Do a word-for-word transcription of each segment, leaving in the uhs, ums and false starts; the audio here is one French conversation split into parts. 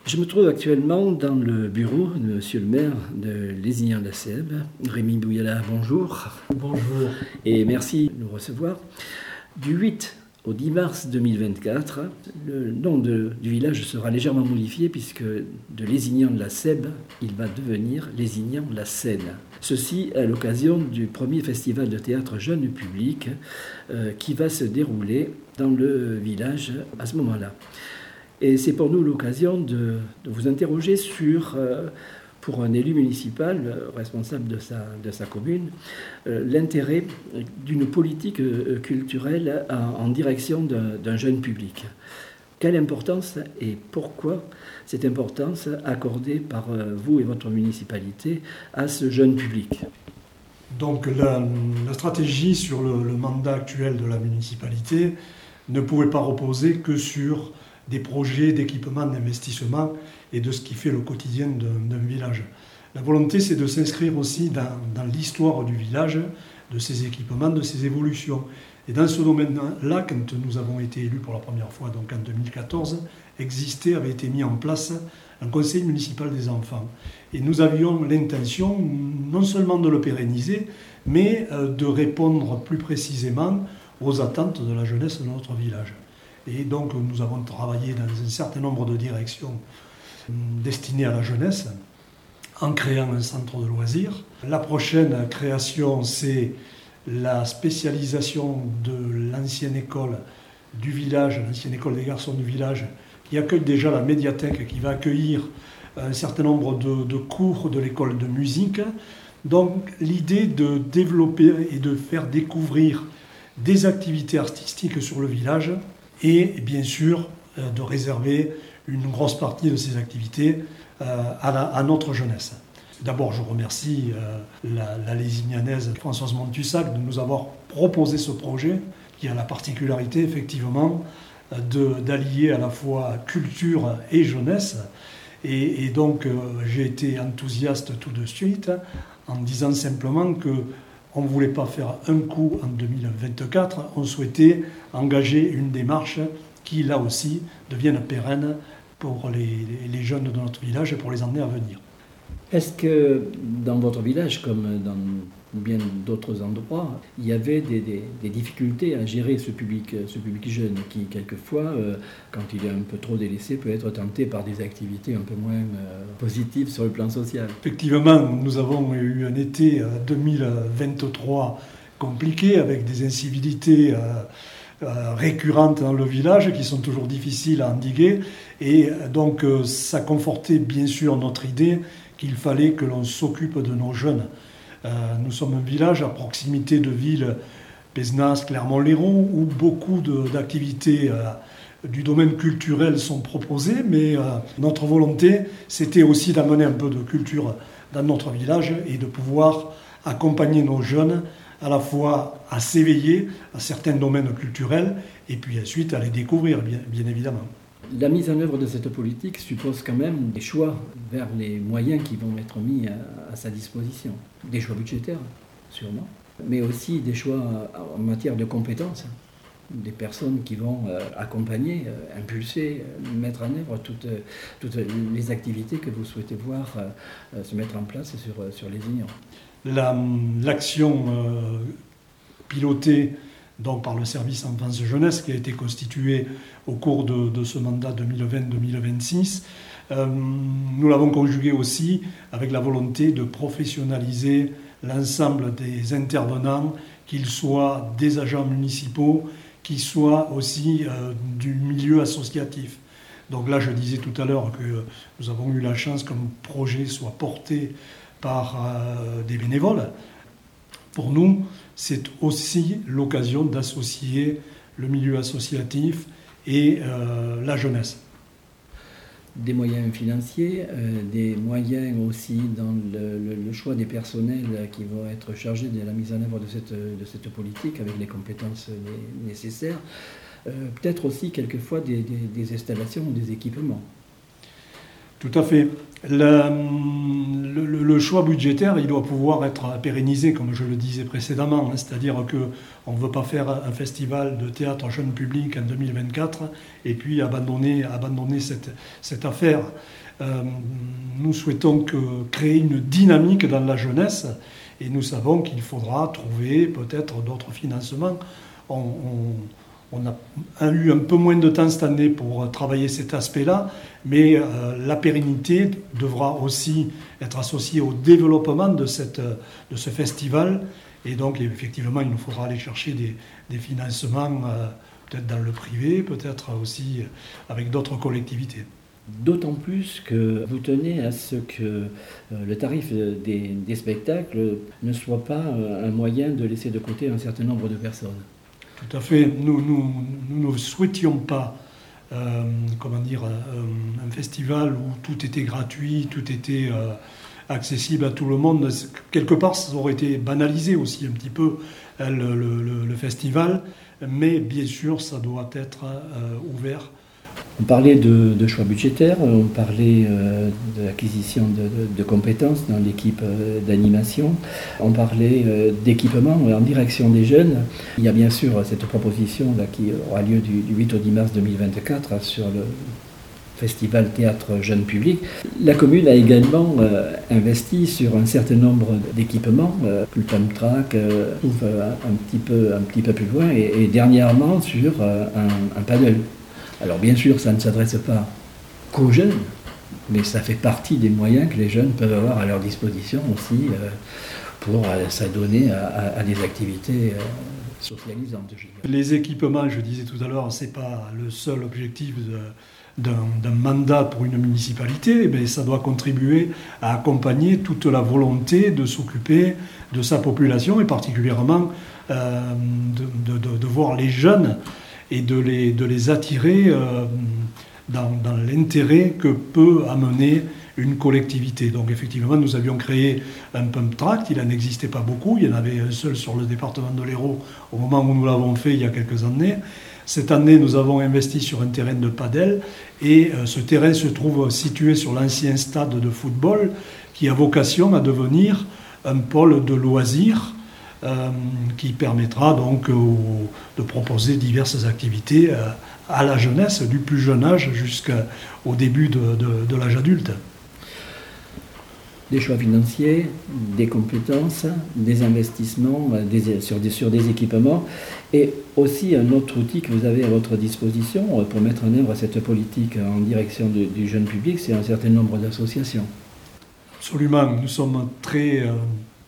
Je me trouve actuellement dans le bureau de Monsieur le maire de Lézignan-la-Sèbe. Rémi Bouyala, bonjour. Bonjour. Et merci de nous recevoir. Du huit au dix mars deux mille vingt-quatre, le nom de, du village sera légèrement modifié puisque de Lézignan-la-Sèbe, il va devenir Lézignan-la-Seine. Ceci à l'occasion du premier festival de théâtre jeune public euh, qui va se dérouler dans le village à ce moment-là. Et c'est pour nous l'occasion de, de vous interroger sur, euh, pour un élu municipal euh, responsable de sa, de sa commune, euh, l'intérêt d'une politique euh, culturelle en, en direction d'un, d'un jeune public. Quelle importance et pourquoi cette importance accordée par euh, vous et votre municipalité à ce jeune public ? Donc la, la stratégie sur le, le mandat actuel de la municipalité ne pouvait pas reposer que sur des projets d'équipement, d'investissement et de ce qui fait le quotidien d'un, d'un village. La volonté, c'est de s'inscrire aussi dans, dans l'histoire du village, de ses équipements, de ses évolutions. Et dans ce domaine-là, quand nous avons été élus pour la première fois, donc en deux mille quatorze, existait, avait été mis en place un conseil municipal des enfants. Et nous avions l'intention non seulement de le pérenniser, mais de répondre plus précisément aux attentes de la jeunesse de notre village. Et donc nous avons travaillé dans un certain nombre de directions destinées à la jeunesse, en créant un centre de loisirs. La prochaine création, c'est la spécialisation de l'ancienne école du village, l'ancienne école des garçons du village, qui accueille déjà la médiathèque, qui va accueillir un certain nombre de, de cours de l'école de musique. Donc l'idée de développer et de faire découvrir des activités artistiques sur le village, et bien sûr de réserver une grosse partie de ces activités à, la, à notre jeunesse. D'abord, je remercie la, la Lézignanaise Françoise Montussac de nous avoir proposé ce projet qui a la particularité effectivement de, d'allier à la fois culture et jeunesse. Et, et donc j'ai été enthousiaste tout de suite en disant simplement que on ne voulait pas faire un coup en deux mille vingt-quatre, on souhaitait engager une démarche qui, là aussi, devienne pérenne pour les, les jeunes de notre village et pour les années à venir. Est-ce que dans votre village, comme dans bien d'autres endroits, il y avait des, des, des difficultés à gérer ce public, ce public jeune qui, quelquefois, euh, quand il est un peu trop délaissé, peut être tenté par des activités un peu moins euh, positives sur le plan social? Effectivement, nous avons eu un été deux mille vingt-trois compliqué avec des incivilités euh, euh, récurrentes dans le village qui sont toujours difficiles à endiguer. Et donc, euh, ça confortait bien sûr notre idée qu'il fallait que l'on s'occupe de nos jeunes. Euh, nous sommes un village à proximité de villes, Pézenas, Clermont-Lérault, où beaucoup de, d'activités euh, du domaine culturel sont proposées, mais euh, notre volonté, c'était aussi d'amener un peu de culture dans notre village et de pouvoir accompagner nos jeunes à la fois à s'éveiller à certains domaines culturels et puis ensuite à les découvrir, bien, bien évidemment. La mise en œuvre de cette politique suppose quand même des choix vers les moyens qui vont être mis à, à sa disposition. Des choix budgétaires, sûrement, mais aussi des choix en matière de compétences. Des personnes qui vont euh, accompagner, euh, impulser, euh, mettre en œuvre toutes, euh, toutes les activités que vous souhaitez voir euh, se mettre en place sur, euh, sur Lézignan. La, l'action euh, pilotée donc par le service enfance-jeunesse qui a été constitué au cours de, de ce mandat deux mille vingt deux mille vingt-six. Euh, nous l'avons conjugué aussi avec la volonté de professionnaliser l'ensemble des intervenants, qu'ils soient des agents municipaux, qu'ils soient aussi euh, du milieu associatif. Donc là, je disais tout à l'heure que nous avons eu la chance qu'un projet soit porté par euh, des bénévoles. Pour nous, c'est aussi l'occasion d'associer le milieu associatif et euh, la jeunesse. Des moyens financiers, euh, des moyens aussi dans le, le, le choix des personnels qui vont être chargés de la mise en œuvre de cette, de cette politique avec les compétences nécessaires. Euh, peut-être aussi quelquefois des, des, des installations ou des équipements. Tout à fait. Le, le, le choix budgétaire, il doit pouvoir être pérennisé, comme je le disais précédemment. C'est-à-dire qu'on ne veut pas faire un festival de théâtre jeune public en deux mille vingt-quatre et puis abandonner, abandonner cette, cette affaire. Euh, nous souhaitons que, créer une dynamique dans la jeunesse et nous savons qu'il faudra trouver peut-être d'autres financements. On, on, On a eu un peu moins de temps cette année pour travailler cet aspect-là, mais euh, la pérennité devra aussi être associée au développement de, cette, de ce festival. Et donc, effectivement, il nous faudra aller chercher des, des financements, euh, peut-être dans le privé, peut-être aussi avec d'autres collectivités. D'autant plus que vous tenez à ce que euh, le tarif des, des spectacles ne soit pas euh, un moyen de laisser de côté un certain nombre de personnes. Tout à fait. Nous, nous, nous ne souhaitions pas euh, comment dire, euh, un festival où tout était gratuit, tout était euh, accessible à tout le monde. Quelque part, ça aurait été banalisé aussi un petit peu euh, le, le, le festival, mais bien sûr, ça doit être euh, ouvert. On parlait de, de choix budgétaires, on parlait euh, de l'acquisition de, de, de compétences dans l'équipe euh, d'animation, on parlait euh, d'équipement en direction des jeunes. Il y a bien sûr cette proposition là, qui aura lieu du, du huit au dix mars deux mille vingt-quatre sur le Festival Théâtre Jeune Public. La commune a également euh, investi sur un certain nombre d'équipements, euh, le Pump Track, euh, un, petit peu, un petit peu plus loin, et, et dernièrement sur euh, un, un paddle. Alors bien sûr, ça ne s'adresse pas qu'aux jeunes, mais ça fait partie des moyens que les jeunes peuvent avoir à leur disposition aussi euh, pour euh, s'adonner à, à, à des activités euh, socialisantes. Les équipements, je disais tout à l'heure, ce n'est pas le seul objectif de, d'un, d'un mandat pour une municipalité, mais ça doit contribuer à accompagner toute la volonté de s'occuper de sa population et particulièrement euh, de, de, de, de voir les jeunes et de les, de les attirer euh, dans, dans l'intérêt que peut amener une collectivité. Donc effectivement, nous avions créé un pump track, il n'en existait pas beaucoup, il y en avait un seul sur le département de l'Hérault au moment où nous l'avons fait il y a quelques années. Cette année, nous avons investi sur un terrain de padel et euh, ce terrain se trouve situé sur l'ancien stade de football qui a vocation à devenir un pôle de loisirs Euh, qui permettra donc euh, de proposer diverses activités euh, à la jeunesse, du plus jeune âge jusqu'au début de, de, de l'âge adulte. Des choix financiers, des compétences, des investissements des, sur, des, sur des équipements et aussi un autre outil que vous avez à votre disposition pour mettre en œuvre cette politique en direction de, du jeune public, c'est un certain nombre d'associations. Absolument, nous sommes très... Euh,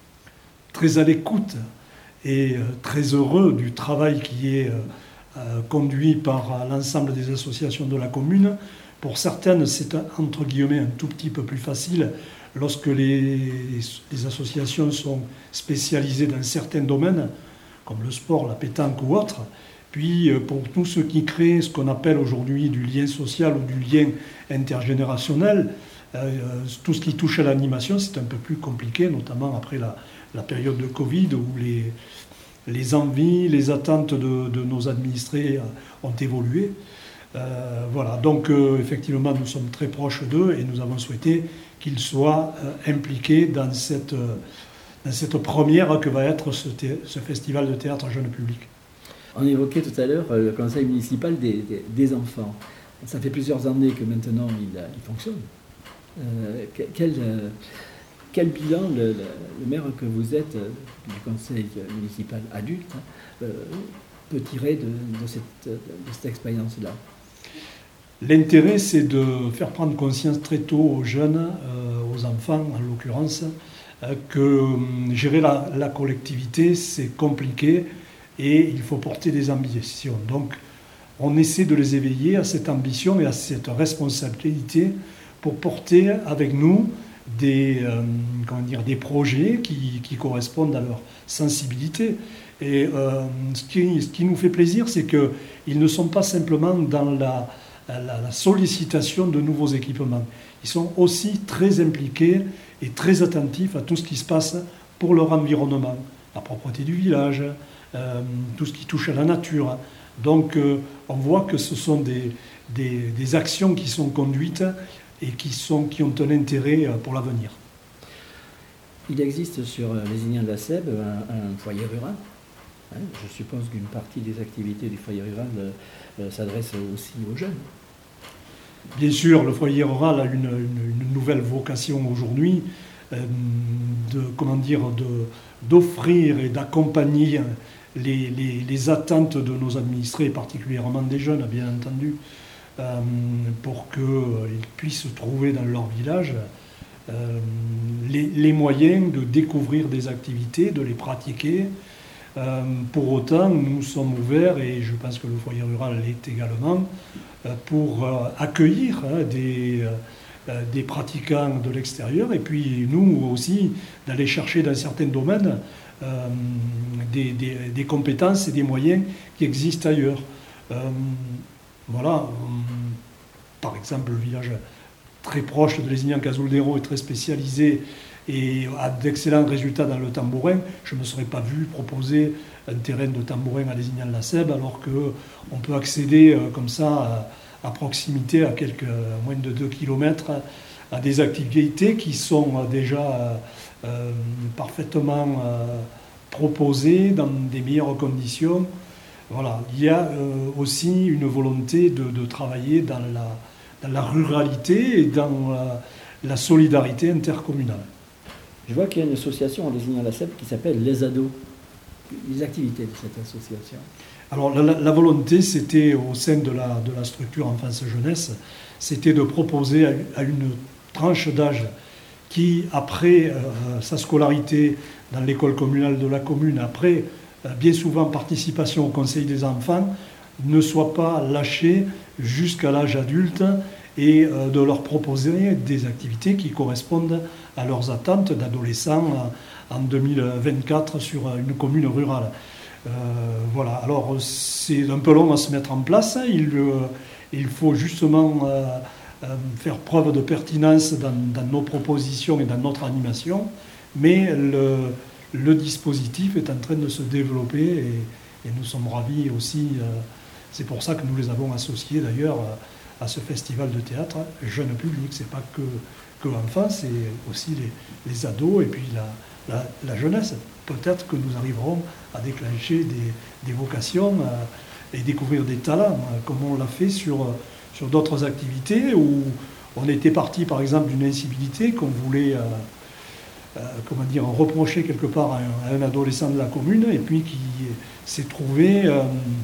très à l'écoute et très heureux du travail qui est euh, conduit par l'ensemble des associations de la commune. Pour certaines, c'est un, entre guillemets un tout petit peu plus facile lorsque les, les associations sont spécialisées dans certains domaines, comme le sport, la pétanque ou autre. Puis pour tous ceux qui créent ce qu'on appelle aujourd'hui du lien social ou du lien intergénérationnel, euh, tout ce qui touche à l'animation, c'est un peu plus compliqué, notamment après la la période de Covid où les, les envies, les attentes de, de nos administrés ont évolué. Euh, voilà, donc euh, effectivement nous sommes très proches d'eux et nous avons souhaité qu'ils soient euh, impliqués dans cette, euh, dans cette première que va être ce, thé- ce festival de théâtre jeune public. On évoquait tout à l'heure le conseil municipal des, des, des enfants. Ça fait plusieurs années que maintenant il, il fonctionne. Euh, quel, euh, Quel bilan le, le, le maire que vous êtes euh, du conseil municipal adulte euh, peut tirer de, de, cette, de cette expérience-là? L'intérêt, c'est de faire prendre conscience très tôt aux jeunes, euh, aux enfants en l'occurrence, euh, que euh, gérer la, la collectivité, c'est compliqué et il faut porter des ambitions. Donc, on essaie de les éveiller à cette ambition et à cette responsabilité pour porter avec nous Des, euh, comment dire, des projets qui, qui correspondent à leur sensibilité. Et euh, ce, qui, ce qui nous fait plaisir, c'est qu'ils ne sont pas simplement dans la, la, la sollicitation de nouveaux équipements. Ils sont aussi très impliqués et très attentifs à tout ce qui se passe pour leur environnement, la propreté du village, euh, tout ce qui touche à la nature. Donc euh, on voit que ce sont des, des, des actions qui sont conduites et qui, sont, qui ont un intérêt pour l'avenir. Il existe sur Lézignan de la Sèbe un, un foyer rural. Hein, je suppose qu'une partie des activités du foyer rural euh, s'adresse aussi aux jeunes. Bien sûr, le foyer rural a une, une, une nouvelle vocation aujourd'hui, euh, de, comment dire, de, d'offrir et d'accompagner les, les, les attentes de nos administrés, particulièrement des jeunes, bien entendu, euh, pour qu'ils puissent trouver dans leur village euh, les, les moyens de découvrir des activités, de les pratiquer. Euh, pour autant, nous sommes ouverts, et je pense que le foyer rural l'est également, euh, pour euh, accueillir hein, des, euh, des pratiquants de l'extérieur, et puis nous aussi d'aller chercher dans certains domaines euh, des, des, des compétences et des moyens qui existent ailleurs. Euh, voilà, par exemple, le village très proche de Lézignan-Cazouldéro est très spécialisé et a d'excellents résultats dans le tambourin. Je ne me serais pas vu proposer un terrain de tambourin à Lézignan-la-Sèbe, alors qu'on peut accéder euh, comme ça à, à proximité, à quelques moins de deux kilomètres, à des activités qui sont déjà euh, parfaitement euh, proposées dans des meilleures conditions. Voilà. Il y a euh, aussi une volonté de, de travailler dans la, dans la ruralité et dans la, la solidarité intercommunale. Je vois qu'il y a une association en Lézignan-la-Sèbe qui s'appelle Les Ados. Les activités de cette association. Alors la, la volonté, c'était au sein de la, de la structure Enfance-Jeunesse, c'était de proposer à, à une tranche d'âge qui, après euh, sa scolarité dans l'école communale de la commune, après euh, bien souvent participation au conseil des enfants, ne soit pas lâchée jusqu'à l'âge adulte, et euh, de leur proposer des activités qui correspondent à leurs attentes d'adolescents en deux mille vingt-quatre sur une commune rurale. Euh, voilà, alors c'est un peu long à se mettre en place, il, euh, il faut justement euh, euh, faire preuve de pertinence dans, dans nos propositions et dans notre animation, mais le, le dispositif est en train de se développer et, et nous sommes ravis aussi, euh, c'est pour ça que nous les avons associés d'ailleurs à ce festival de théâtre jeune public. C'est pas que, que enfants, c'est aussi les, les ados et puis la, la, la jeunesse. Peut-être que nous arriverons à déclencher des, des vocations euh, et découvrir des talents, euh, comme on l'a fait sur, sur d'autres activités où on était parti par exemple d'une incivilité qu'on voulait euh, euh, comment dire, reprocher quelque part à un, à un adolescent de la commune et puis qui s'est trouvé euh,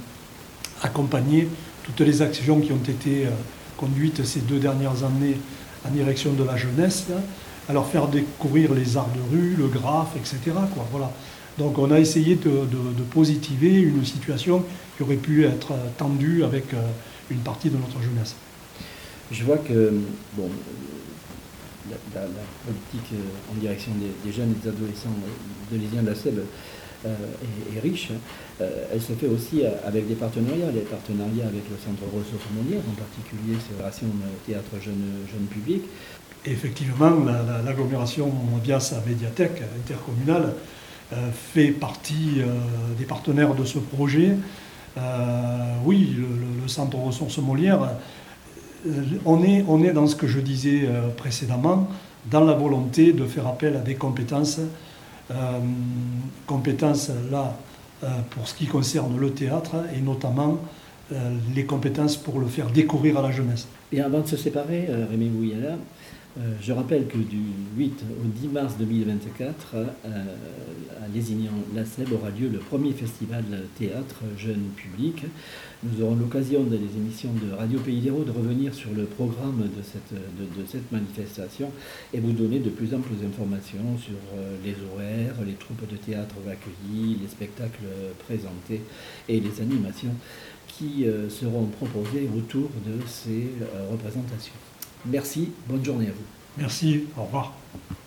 accompagné toutes les actions qui ont été euh, conduites ces deux dernières années en direction de la jeunesse, hein, à leur faire découvrir les arts de rue, le graphe, et cetera quoi, voilà. Donc on a essayé de, de, de positiver une situation qui aurait pu être tendue avec euh, une partie de notre jeunesse. Je vois que bon, la, la, la politique en direction des, des jeunes et des adolescents de Lézignan de la Sèbe Euh, est, est riche. Euh, elle se fait aussi avec des partenariats, les partenariats avec le Centre Ressources Molières, en particulier Fédération Théâtre Jeune, Jeune Public. Effectivement, la, la, l'agglomération via sa médiathèque intercommunale euh, fait partie euh, des partenaires de ce projet. Euh, oui, le, le Centre Ressources Molières, euh, on, est, on est dans ce que je disais euh, précédemment, dans la volonté de faire appel à des compétences Euh, compétences là euh, pour ce qui concerne le théâtre et notamment euh, les compétences pour le faire découvrir à la jeunesse. Et avant de se séparer, euh, Rémi Bouyala, euh, je rappelle que du huit au dix mars deux mille vingt-quatre, euh, à Lézignan-la-Sèbe aura lieu le premier festival théâtre jeune public. Nous aurons l'occasion dans les émissions de Radio Pays d'Hérault de revenir sur le programme de cette, de, de cette manifestation et vous donner de plus amples informations sur euh, les horaires, les troupes de théâtre accueillies, les spectacles présentés et les animations qui euh, seront proposées autour de ces euh, représentations. Merci, bonne journée à vous. Merci, au revoir.